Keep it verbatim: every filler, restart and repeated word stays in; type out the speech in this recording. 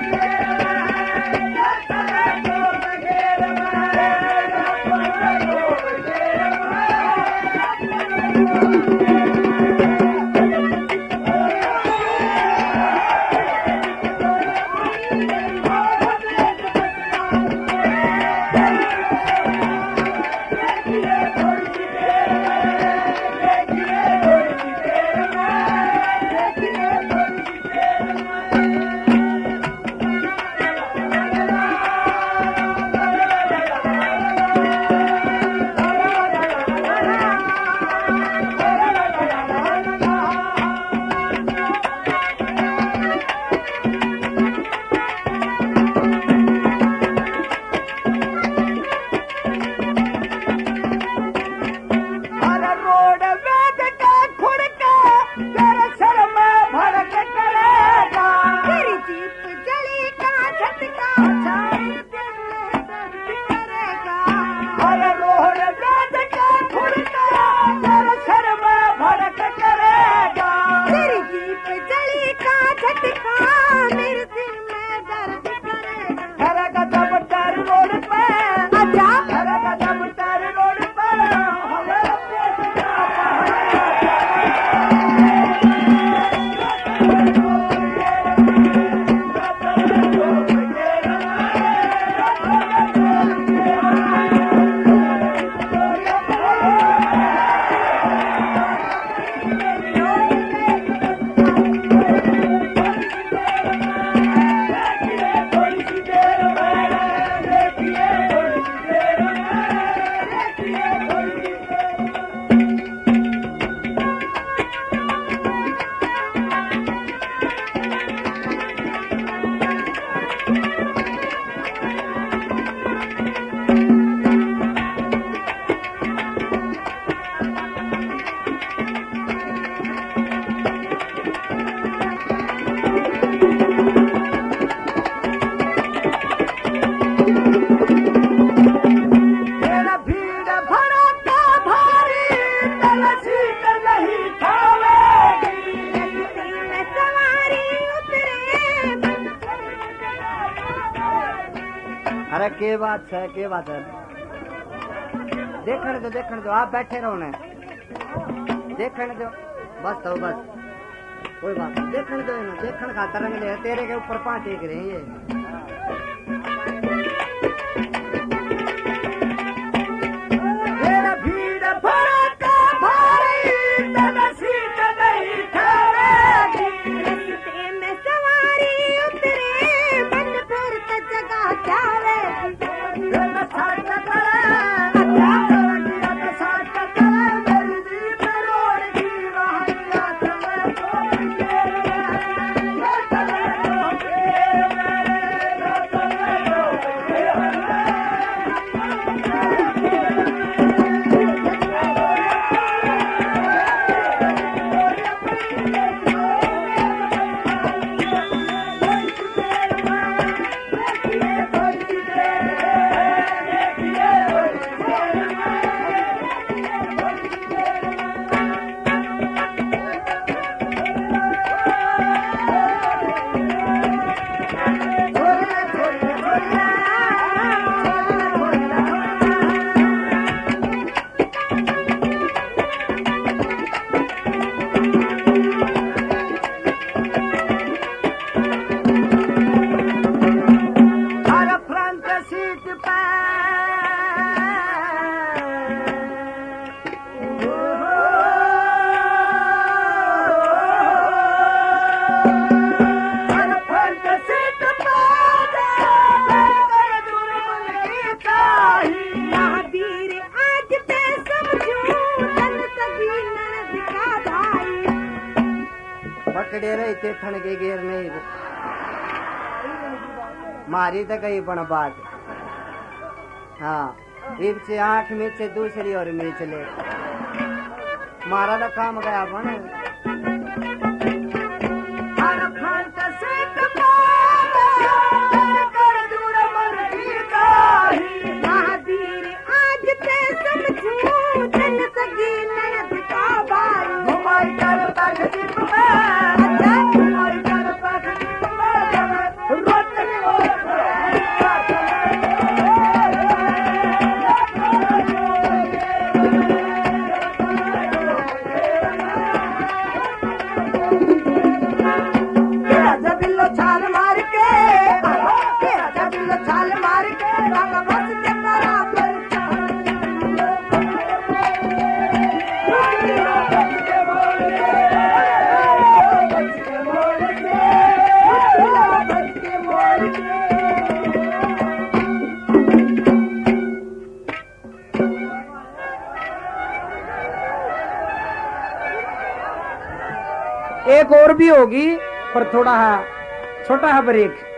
अरे के बात है के बात है देखने दो देखने दो आप बैठे रहो ना देखने दो बस तो बस कोई बात नहीं देखने दो ना देखने का तरंग ले तेरे के ऊपर पांच एक रहे ये थन के घेर नहीं मारी तो कही पण बात हाँ एक से आंख में से दूसरी और में चले मारा तो काम गया बन What? एक और भी होगी पर थोड़ा है छोटा है ब्रेक।